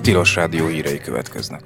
Tilos Rádió hírei következnek.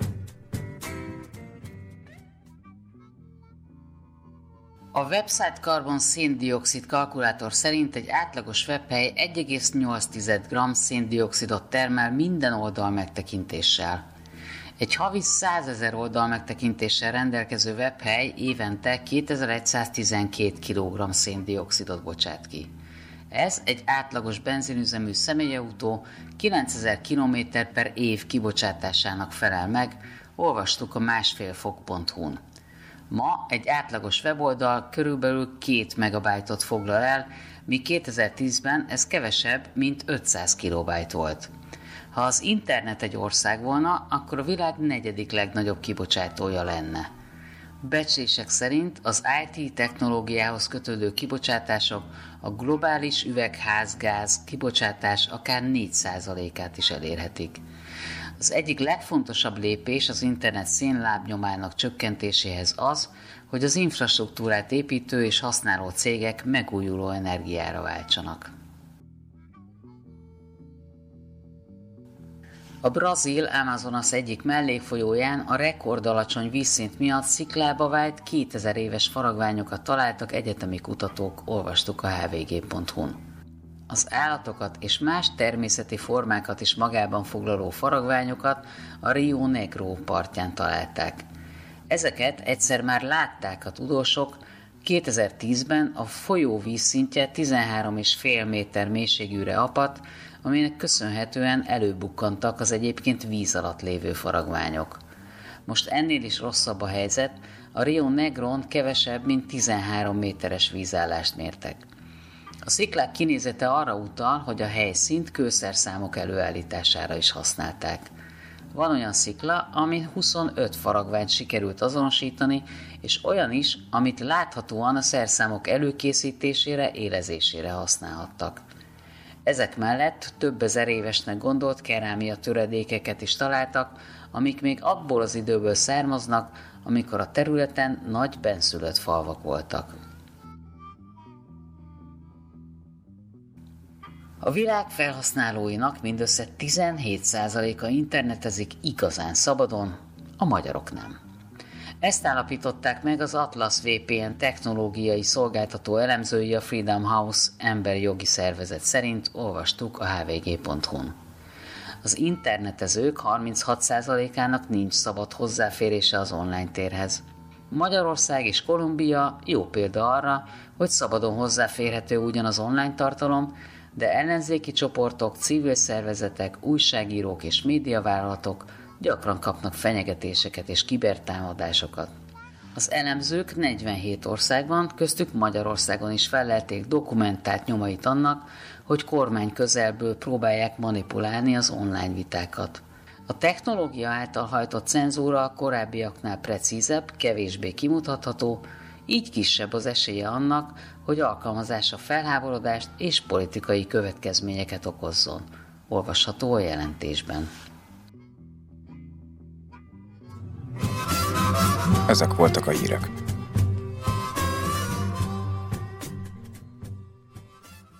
A website Carbon széndioxid kalkulátor szerint egy átlagos webhely 1,8 g széndioxidot termel minden oldal megtekintéssel. Egy havi 100 000 oldal megtekintéssel rendelkező webhely évente 2112 kg széndioxidot bocsát ki. Ez egy átlagos benzinüzemű személyautó 9000 km per év kibocsátásának felel meg, olvastuk a másfélfok.hu-n. Ma egy átlagos weboldal körülbelül 2 megabájtot foglal el, míg 2010-ben ez kevesebb, mint 500 kilobájt volt. Ha az internet egy ország volna, akkor a világ 4. legnagyobb kibocsátója lenne. Becslések szerint az IT technológiához kötődő kibocsátások a globális üvegházgáz kibocsátás akár 4%-át is elérhetik. Az egyik legfontosabb lépés az internet szénlábnyomának csökkentéséhez az, hogy az infrastruktúrát építő és használó cégek megújuló energiára váltsanak. A brazil Amazonas egyik mellékfolyóján a rekordalacsony vízszint miatt sziklába vájt 2000 éves faragványokat találtak egyetemi kutatók, olvastuk a hvg.hu-n. Az állatokat és más természeti formákat is magában foglaló faragványokat a Rio Negro partján találták. Ezeket egyszer már látták a tudósok, 2010-ben a folyó vízszintje 13,5 méter mélységűre apadt, aminek köszönhetően előbukkantak az egyébként víz alatt lévő faragványok. Most ennél is rosszabb a helyzet, a Rio Negron kevesebb, mint 13 méteres vízállást mértek. A sziklák kinézete arra utal, hogy a helyszínt kőszerszámok előállítására is használták. Van olyan szikla, amin 25 faragványt sikerült azonosítani, és olyan is, amit láthatóan a szerszámok előkészítésére, élezésére használhattak. Ezek mellett több ezer évesnek gondolt kerámia töredékeket is találtak, amik még abból az időből származnak, amikor a területen nagy bennszülött falvak voltak. A világ felhasználóinak mindössze 17%-a internetezik igazán szabadon, a magyarok nem. Ezt állapították meg az Atlas VPN technológiai szolgáltató elemzői a Freedom House emberi jogi szervezet szerint, olvastuk a hvg.hu-n. Az internetezők 36%-ának nincs szabad hozzáférése az online térhez. Magyarország és Kolumbia jó példa arra, hogy szabadon hozzáférhető ugyan az online tartalom, de ellenzéki csoportok, civil szervezetek, újságírók és médiavállalatok gyakran kapnak fenyegetéseket és kibertámadásokat. Az elemzők 47 országban, köztük Magyarországon is fellelték dokumentált nyomait annak, hogy kormány közelből próbálják manipulálni az online vitákat. A technológia által hajtott cenzúra a korábbiaknál precízebb, kevésbé kimutatható, így kisebb az esélye annak, hogy alkalmazása felháborodást és politikai következményeket okozzon. Olvasható a jelentésben. Ezek voltak a hírek.